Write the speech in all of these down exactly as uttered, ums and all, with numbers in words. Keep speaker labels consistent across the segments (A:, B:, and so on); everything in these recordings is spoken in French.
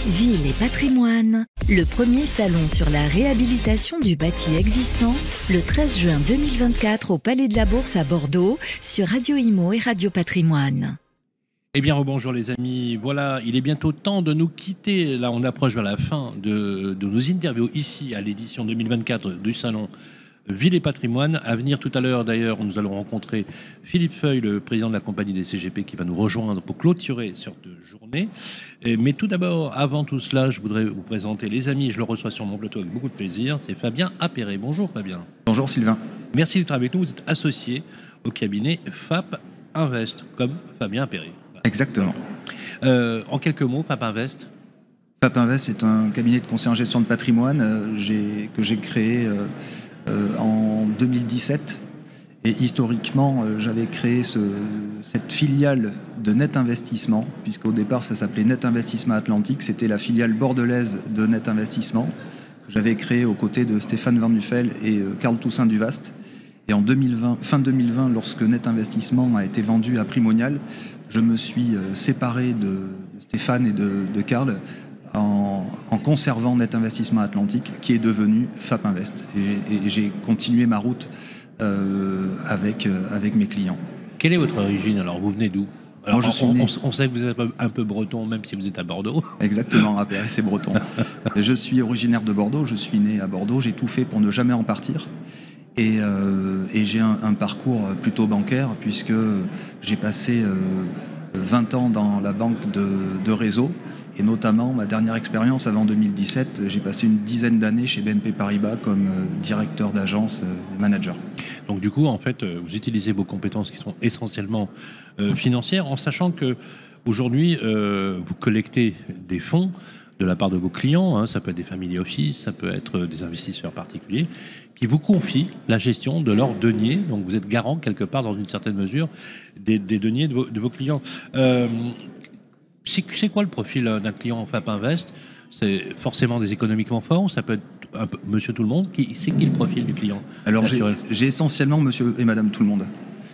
A: Ville et patrimoine, le premier salon sur la réhabilitation du bâti existant, le treize juin deux mille vingt-quatre au Palais de la Bourse à Bordeaux, sur Radio Imo et Radio Patrimoine.
B: Eh bien, rebonjour les amis. Voilà, il est bientôt temps de nous quitter. Là, on approche vers la fin de, de nos interviews ici à l'édition deux mille vingt-quatre du salon Ville et Patrimoine. À venir tout à l'heure, d'ailleurs, nous allons rencontrer Philippe Feuille, le président de la compagnie des C G P, qui va nous rejoindre pour clôturer cette journée. Et, mais tout d'abord, avant tout cela, je voudrais vous présenter les amis. Je le reçois sur mon plateau avec beaucoup de plaisir. C'est Fabien Appéré. Bonjour Fabien.
C: Bonjour Sylvain.
B: Merci d'être avec nous. Vous êtes associé au cabinet F A P Invest, comme Fabien Appéré.
C: Exactement.
B: Euh, en quelques mots, F A P Invest.
C: F A P Invest, c'est un cabinet de conseil en gestion de patrimoine euh, j'ai, que j'ai créé euh, euh, en deux mille dix-sept. Et historiquement, euh, j'avais créé ce, cette filiale de Net Investissement, puisqu'au départ, ça s'appelait Net Investissement Atlantique. C'était la filiale bordelaise de Net Investissement, que j'avais créée aux côtés de Stéphane Van Nuffel et euh, Carl Toussaint Duvast. Et en deux mille vingt, fin deux mille vingt, lorsque Net Investissement a été vendu à Primonial, je me suis séparé de, de Stéphane et de, de Carl en, en conservant Net Investissement Atlantique, qui est devenu F A P Invest. Et, et j'ai continué ma route euh, avec, euh, avec mes clients.
B: Quelle est votre origine alors? Vous venez d'où? Alors,
C: Moi, je
B: on,
C: suis né...
B: on, on sait que vous êtes un peu breton, même si vous êtes à Bordeaux.
C: Exactement, Appéré, c'est breton. Je suis originaire de Bordeaux, je suis né à Bordeaux, j'ai tout fait pour ne jamais en partir. Et, euh, et j'ai un, un parcours plutôt bancaire, puisque j'ai passé euh, vingt ans dans la banque de, de réseau, et notamment ma dernière expérience avant deux mille dix-sept, j'ai passé une dizaine d'années chez B N P Paribas comme euh, directeur d'agence et manager.
B: Donc du coup, en fait, vous utilisez vos compétences qui sont essentiellement euh, financières, en sachant que aujourd'hui, euh, vous collectez des fonds de la part de vos clients, hein, ça peut être des family office, ça peut être des investisseurs particuliers, qui vous confient la gestion de leurs deniers. Donc vous êtes garant quelque part, dans une certaine mesure, des, des deniers de vos, de vos clients. Euh, c'est, c'est quoi le profil d'un client en F A P Invest? C'est forcément des économiquement forts, ou ça peut être un peu monsieur tout le monde? Qui, c'est qui le profil du client?
C: Alors j'ai, j'ai essentiellement monsieur et madame tout le monde.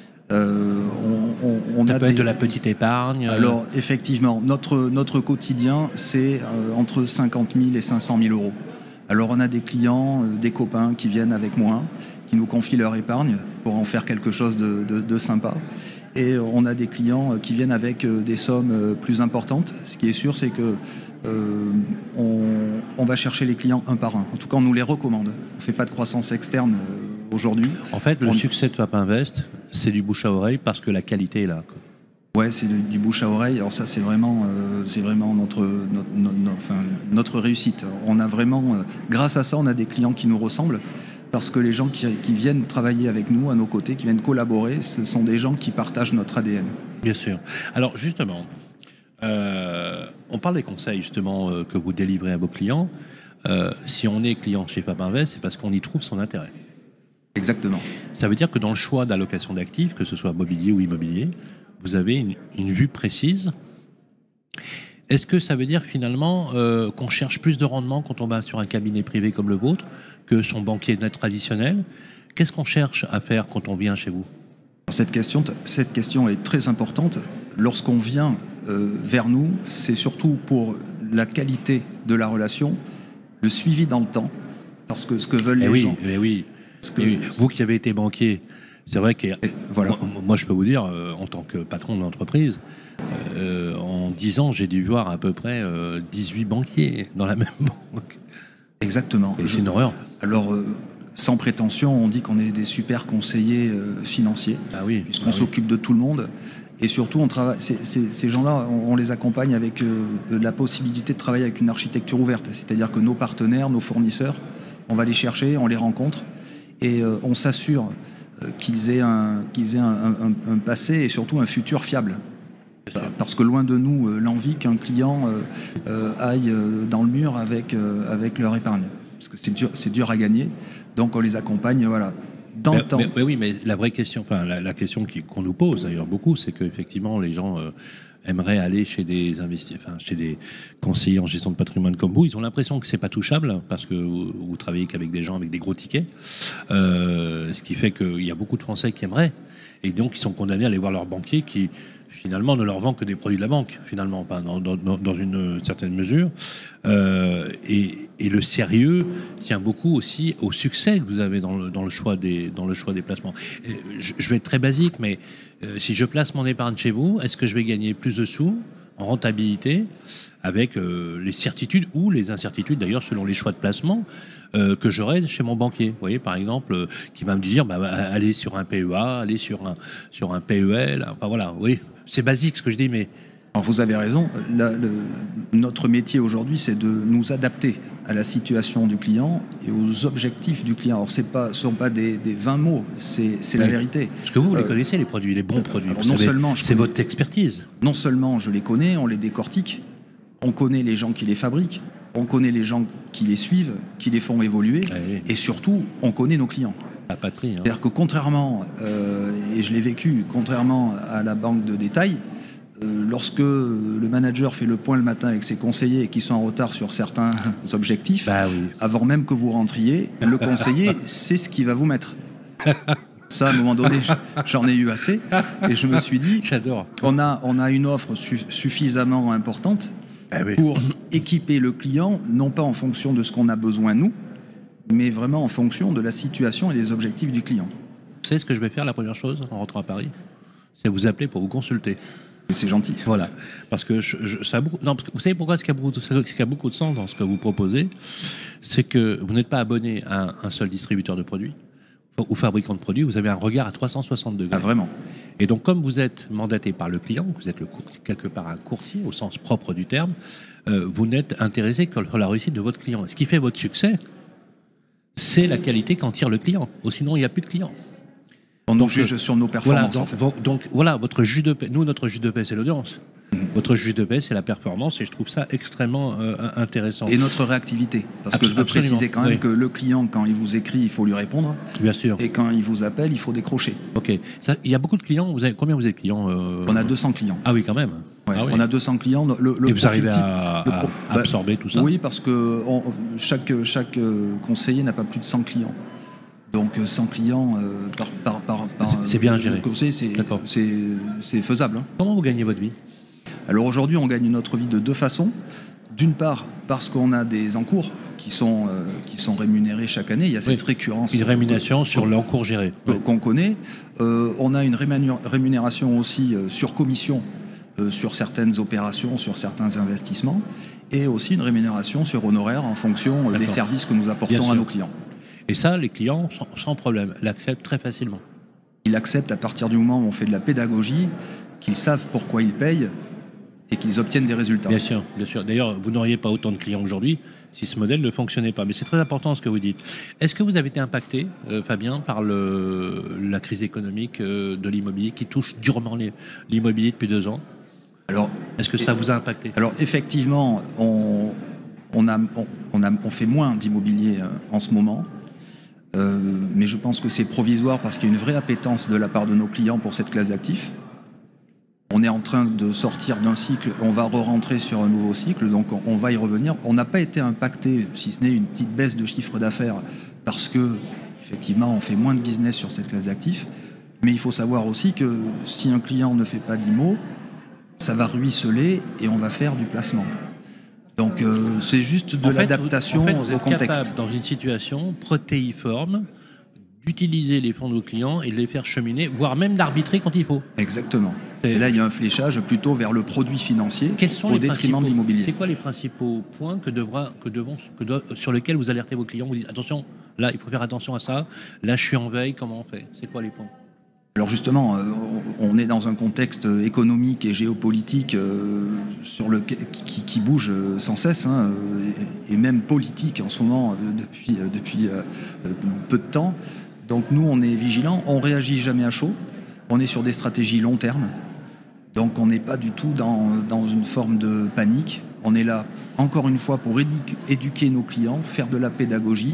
B: Euh, on, on, on ça a peut des... être de la petite épargne.
C: Alors effectivement, notre, notre quotidien, c'est euh, entre cinquante mille et cinq cent mille euros. Alors on a des clients, euh, des copains qui viennent avec moi, qui nous confient leur épargne pour en faire quelque chose de, de, de sympa. Et on a des clients qui viennent avec des sommes plus importantes. Ce qui est sûr, c'est que euh, on, on va chercher les clients un par un. En tout cas, on nous les recommande. On ne fait pas de croissance externe euh, aujourd'hui.
B: En fait, le
C: on...
B: succès de F A P Invest, c'est du bouche à oreille parce que la qualité est là, quoi.
C: Ouais, c'est du bouche à oreille. Alors ça, c'est vraiment, euh, c'est vraiment notre, notre, notre, enfin, notre réussite. On a vraiment, euh, grâce à ça, on a des clients qui nous ressemblent, parce que les gens qui, qui viennent travailler avec nous, à nos côtés, qui viennent collaborer, ce sont des gens qui partagent notre A D N.
B: Bien sûr. Alors justement, euh, on parle des conseils justement euh, que vous délivrez à vos clients. Euh, si on est client chez F A P Invest, c'est parce qu'on y trouve son intérêt.
C: Exactement.
B: Ça veut dire que dans le choix d'allocation d'actifs, que ce soit mobilier ou immobilier, vous avez une, une vue précise. Est-ce que ça veut dire finalement euh, qu'on cherche plus de rendement quand on va sur un cabinet privé comme le vôtre que son banquier net traditionnel? Qu'est-ce qu'on cherche à faire quand on vient chez vous?
C: Cette question, cette question est très importante. Lorsqu'on vient euh, vers nous, c'est surtout pour la qualité de la relation, le suivi dans le temps, parce que ce que veulent
B: eh
C: les
B: oui,
C: gens...
B: Eh oui,
C: que,
B: eh oui. Vous qui avez été banquier, c'est vrai que
C: voilà.
B: moi, moi, je peux vous dire, euh, en tant que patron de l'entreprise, euh, en dix ans, j'ai dû voir à peu près euh, dix-huit banquiers dans la même banque.
C: Exactement.
B: Et c'est une horreur.
C: Alors, euh, sans prétention, on dit qu'on est des super conseillers euh, financiers,
B: ah oui,
C: puisqu'on
B: ah
C: s'occupe
B: oui.
C: de tout le monde. Et surtout, on travaille, c'est, c'est, ces gens-là, on, on les accompagne avec euh, la possibilité de travailler avec une architecture ouverte. C'est-à-dire que nos partenaires, nos fournisseurs, on va les chercher, on les rencontre, et euh, on s'assure qu'ils aient, un, qu'ils aient un, un, un passé et surtout un futur fiable. Parce que loin de nous, l'envie qu'un client euh, aille dans le mur avec, euh, avec leur épargne. Parce que c'est dur, c'est dur à gagner. Donc on les accompagne, voilà, dans
B: mais,
C: le temps.
B: Mais, mais oui, mais la vraie question, enfin la, la question qui, qu'on nous pose d'ailleurs beaucoup, c'est qu'effectivement les gens euh, aimeraient aller chez des investisseurs, enfin chez des conseillers en gestion de patrimoine comme vous. Ils ont l'impression que c'est pas touchable parce que vous, vous travaillez qu'avec des gens avec des gros tickets, euh, ce qui fait qu'il y a beaucoup de Français qui aimeraient et donc ils sont condamnés à aller voir leur banquier qui finalement, ne leur vend que des produits de la banque, finalement, pas dans, dans, dans une certaine mesure. Euh, et, et le sérieux tient beaucoup aussi au succès que vous avez dans le, dans le, choix, des, dans le choix des placements. Et je, je vais être très basique, mais euh, si je place mon épargne chez vous, est-ce que je vais gagner plus de sous en rentabilité avec euh, les certitudes ou les incertitudes, d'ailleurs, selon les choix de placement euh, que j'aurai chez mon banquier. Vous voyez, par exemple, euh, qui va me dire, bah, allez sur un P E A, allez sur un, sur un P E L. Enfin voilà, oui, c'est basique ce que je dis, mais...
C: Alors vous avez raison, la, le, notre métier aujourd'hui, c'est de nous adapter à la situation du client et aux objectifs du client. Alors ce ne sont pas des, des vingt mots, c'est, c'est oui. la vérité.
B: Parce que vous, vous les euh, connaissez, les produits, les bons produits.
C: Alors, non
B: savez,
C: seulement
B: c'est
C: connais,
B: votre expertise.
C: Non seulement je les connais, on les décortique, on connaît les gens qui les fabriquent, on connaît les gens qui les suivent, qui les font évoluer, ah oui. et surtout, on connaît nos clients.
B: La patrie. Hein.
C: C'est-à-dire que contrairement, euh, et je l'ai vécu, contrairement à la banque de détail, euh, lorsque le manager fait le point le matin avec ses conseillers et qui sont en retard sur certains objectifs,
B: bah oui.
C: avant même que vous rentriez, le conseiller sait ce qu'il va vous mettre. Ça, à un moment donné, j'en ai eu assez, et je me suis dit,
B: j'adore.
C: On a, on a une offre su- suffisamment importante ah oui. pour équiper le client, non pas en fonction de ce qu'on a besoin nous, mais vraiment en fonction de la situation et des objectifs du client.
B: Vous savez ce que je vais faire la première chose en rentrant à Paris ? C'est vous appeler pour vous consulter.
C: Et c'est gentil.
B: Voilà, parce que je, je, ça a beaucoup, non, parce que vous savez pourquoi ce qui a beaucoup, ce qui a beaucoup de sens dans ce que vous proposez, c'est que vous n'êtes pas abonné à un seul distributeur de produits ou fabricant de produits, vous avez un regard à trois cent soixante degrés.
C: Ah, vraiment.
B: Et donc, comme vous êtes mandaté par le client, vous êtes le courtier, quelque part un courtier au sens propre du terme, euh, vous n'êtes intéressé que sur la réussite de votre client. Ce qui fait votre succès, c'est la qualité qu'en tire le client. Ou sinon, il n'y a plus de clients.
C: On nous juge sur nos performances.
B: Voilà, donc,
C: en fait.
B: donc voilà, votre juge de paix. Nous, notre juge de paix, c'est l'audience. Mmh. Votre juge de paix, c'est la performance, et je trouve ça extrêmement euh, intéressant.
C: Et notre réactivité, parce Absol- que je veux absolument. préciser quand même oui. que le client, quand il vous écrit, il faut lui répondre.
B: Bien sûr.
C: Et quand il vous appelle, il faut décrocher.
B: Ok. Ça, il y a beaucoup de clients. Vous avez combien vous avez de clients euh...
C: On a deux cents clients.
B: Ah oui, quand même.
C: Ouais,
B: ah oui.
C: On a deux cents clients. Le, le
B: et vous arrivez à,
C: type,
B: à,
C: pro...
B: à absorber bah, tout ça.
C: Oui, parce que on, chaque chaque conseiller n'a pas plus de cent clients. Donc cent clients euh, par, par, par, par
B: c'est, c'est bien géré.
C: Conseil, c'est, c'est, c'est faisable. Hein.
B: Comment vous gagnez votre vie ?
C: Alors aujourd'hui, on gagne notre vie de deux façons. D'une part, parce qu'on a des encours qui sont, euh, qui sont rémunérés chaque année. Il y a cette oui. récurrence.
B: Une rémunération sur l'encours géré.
C: Oui. Qu'on connaît. Euh, on a une rémunération aussi euh, sur commission euh, sur certaines opérations, sur certains investissements. Et aussi une rémunération sur honoraires en fonction euh, des services que nous apportons à nos clients.
B: Et ça, les clients, sans, sans problème, l'acceptent très facilement.
C: Ils l'acceptent à partir du moment où on fait de la pédagogie, qu'ils savent pourquoi ils payent et qu'ils obtiennent des résultats.
B: Bien sûr, bien sûr. D'ailleurs, vous n'auriez pas autant de clients aujourd'hui si ce modèle ne fonctionnait pas. Mais c'est très important ce que vous dites. Est-ce que vous avez été impacté, euh, Fabien, par le, la crise économique euh, de l'immobilier qui touche durement les, l'immobilier depuis deux ans ? Alors, est-ce que ça vous a impacté ?
C: Alors, effectivement, on, on, a, on, on, a, on fait moins d'immobilier euh, en ce moment. Euh, mais je pense que c'est provisoire parce qu'il y a une vraie appétence de la part de nos clients pour cette classe d'actifs. On est en train de sortir d'un cycle, on va re-rentrer sur un nouveau cycle, donc on va y revenir. On n'a pas été impacté, si ce n'est une petite baisse de chiffre d'affaires, parce que effectivement on fait moins de business sur cette classe d'actifs. Mais il faut savoir aussi que si un client ne fait pas d'immo, ça va ruisseler et on va faire du placement. Donc euh, c'est juste de en l'adaptation
B: fait, vous, en fait, vous
C: au contexte.
B: Vous êtes capable, dans une situation protéiforme, d'utiliser les fonds de vos clients et de les faire cheminer, voire même d'arbitrer quand il faut.
C: Exactement. Et là, il y a un fléchage plutôt vers le produit financier
B: Quels sont
C: au
B: les
C: détriment de l'immobilier.
B: C'est quoi les principaux points que devra, que devons, que doit, sur lesquels vous alertez vos clients ? Vous dites attention, là, il faut faire attention à ça. Là, je suis en veille. Comment on fait ? C'est quoi les points ?
C: Alors justement, euh, on est dans un contexte économique et géopolitique euh, sur le, qui, qui bouge sans cesse, hein, et, et même politique en ce moment euh, depuis, euh, depuis euh, peu de temps. Donc nous, on est vigilants, on réagit jamais à chaud, on est sur des stratégies long terme, donc on n'est pas du tout dans, dans une forme de panique. On est là, encore une fois, pour édu- éduquer nos clients, faire de la pédagogie.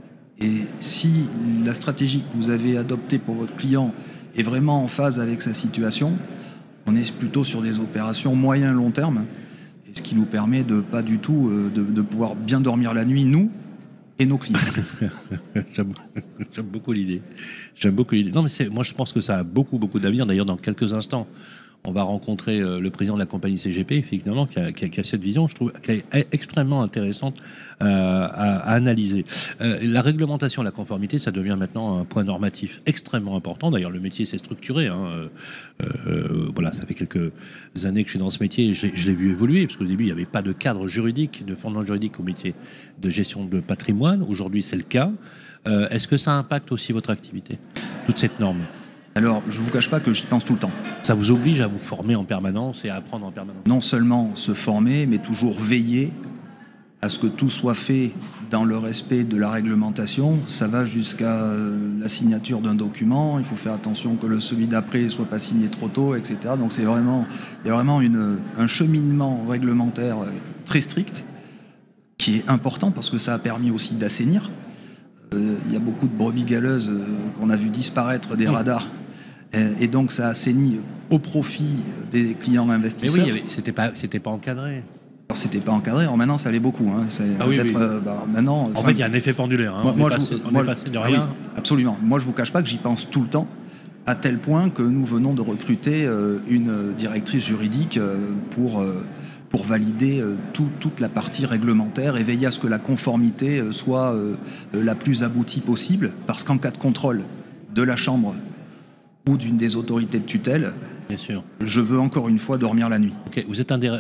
C: Et si la stratégie que vous avez adoptée pour votre client est vraiment en phase avec sa situation, on est plutôt sur des opérations moyen-long terme, et ce qui nous permet de pas du tout euh, de, de pouvoir bien dormir la nuit, nous et nos clients.
B: j'aime, j'aime beaucoup l'idée. J'aime beaucoup l'idée. Non, mais c'est, moi, je pense que ça a beaucoup, beaucoup d'avenir. D'ailleurs, dans quelques instants, on va rencontrer euh, le président de la compagnie C G P, effectivement, qui a, qui a, qui a cette vision, je trouve, qui est extrêmement intéressante euh, à, à analyser. Euh, la réglementation, la conformité, ça devient maintenant un point normatif extrêmement important. D'ailleurs, le métier s'est structuré. Hein. Euh, euh, voilà, ça fait quelques années que je suis dans ce métier et je, je l'ai vu évoluer, parce qu'au début, il n'y avait pas de cadre juridique, de fondement juridique au métier de gestion de patrimoine. Aujourd'hui, c'est le cas. Euh, est-ce que ça impacte aussi votre activité, toute cette norme ?
C: Alors, je ne vous cache pas que j'y pense tout le temps.
B: Ça vous oblige à vous former en permanence et à apprendre en permanence ?
C: Non seulement se former, mais toujours veiller à ce que tout soit fait dans le respect de la réglementation. Ça va jusqu'à la signature d'un document. Il faut faire attention que le celui d'après ne soit pas signé trop tôt, et cetera. Donc c'est vraiment, il y a vraiment une, un cheminement réglementaire très strict qui est important parce que ça a permis aussi d'assainir. Euh, il y a beaucoup de brebis galeuses euh, qu'on a vu disparaître des radars. Et donc ça assainit au profit des clients investisseurs.
B: Mais oui, c'était pas, c'était pas encadré.
C: Alors c'était pas encadré. Alors maintenant ça l'est beaucoup. Hein. C'est
B: ah oui, oui.
C: Euh, bah, maintenant.
B: En fait, il y a un effet pendulaire. Hein. Moi, on moi, est passé, je, on moi, est passé de rien. Ah oui,
C: absolument. Moi, je vous cache pas que j'y pense tout le temps, à tel point que nous venons de recruter euh, une directrice juridique euh, pour euh, pour valider euh, tout, toute la partie réglementaire et veiller à ce que la conformité euh, soit euh, la plus aboutie possible. Parce qu'en cas de contrôle de la chambre ou d'une des autorités de tutelle,
B: bien sûr,
C: je veux encore une fois dormir la nuit.
B: Ok, vous êtes adhérent.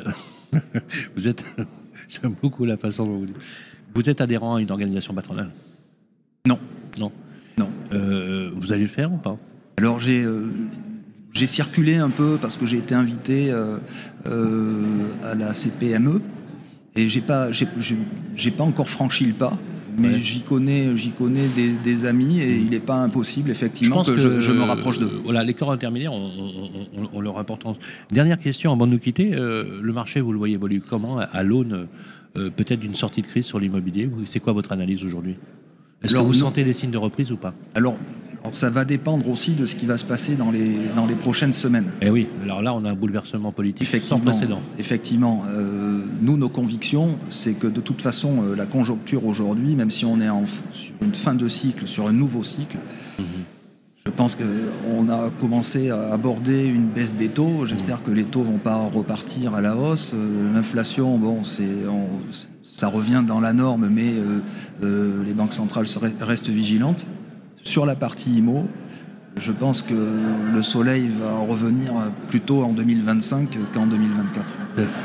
B: vous êtes. J'aime beaucoup la façon dont vous dites. Vous êtes adhérent à une organisation patronale ?
C: Non.
B: Non.
C: Non.
B: Euh, vous allez le faire ou pas ?
C: Alors j'ai euh, j'ai circulé un peu parce que j'ai été invité euh, euh, à la C P M E et j'ai pas j'ai, j'ai, j'ai pas encore franchi le pas. Mais ouais. j'y connais, j'y connais des, des amis et il n'est pas impossible effectivement je que, que je, je me rapproche d'eux.
B: Euh, voilà, les corps intermédiaires ont, ont, ont, ont leur importance. Dernière question avant de nous quitter, euh, le marché, vous le voyez évoluer comment à l'aune euh, peut-être d'une sortie de crise sur l'immobilier ? C'est quoi votre analyse aujourd'hui ? Est-ce alors, que vous non. sentez des signes de reprise ou pas ?
C: alors, alors ça va dépendre aussi de ce qui va se passer dans les, dans les prochaines semaines.
B: Eh oui, alors là on a un bouleversement politique sans précédent.
C: Effectivement, euh, nous nos convictions, c'est que de toute façon euh, la conjoncture aujourd'hui, même si on est en, sur une fin de cycle, sur un nouveau cycle, mmh. je pense qu'on a commencé à aborder une baisse des taux. J'espère mmh. que les taux vont pas repartir à la hausse. Euh, l'inflation, bon, c'est... On, ça revient dans la norme, mais euh, euh, les banques centrales restent vigilantes. Sur la partie I M O, je pense que le soleil va revenir plutôt en deux mille vingt-cinq qu'en deux mille vingt-quatre.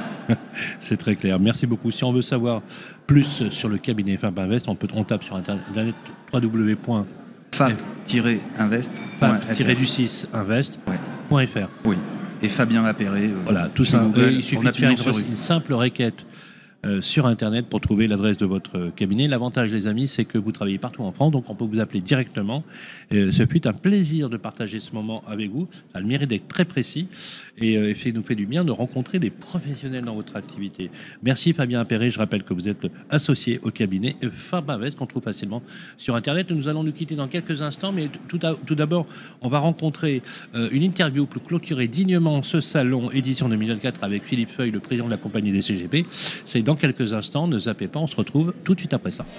B: C'est très clair. Merci beaucoup. Si on veut savoir plus sur le cabinet Fab Invest, on, peut, on tape sur internet w w w point
C: fab tiret invest point f r.
B: du six invest point f r.
C: Oui. Et Fabien Lapéré. Euh,
B: voilà, tout ça. Euh, il suffit de faire une, une simple requête Euh, sur Internet pour trouver l'adresse de votre cabinet. L'avantage, les amis, c'est que vous travaillez partout en France, donc on peut vous appeler directement. Euh, ce fut un plaisir de partager ce moment avec vous. Ça a le mérite d'être très précis et euh, ça nous fait du bien de rencontrer des professionnels dans votre activité. Merci Fabien Appéré. Je rappelle que vous êtes associé au cabinet Fab Invest qu'on trouve facilement sur Internet. Nous allons nous quitter dans quelques instants, mais tout, à, tout d'abord, on va rencontrer euh, une interview pour clôturer dignement ce salon édition deux mille vingt-quatre avec Philippe Feuille, le président de la compagnie des C G P. C'est dans quelques instants, ne zappez pas, on se retrouve tout de suite après ça.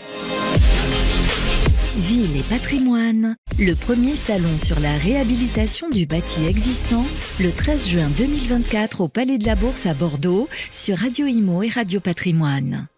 A: Ville et patrimoine, le premier salon sur la réhabilitation du bâti existant, le treize juin deux mille vingt-quatre au Palais de la Bourse à Bordeaux, sur Radio Imo et Radio Patrimoine.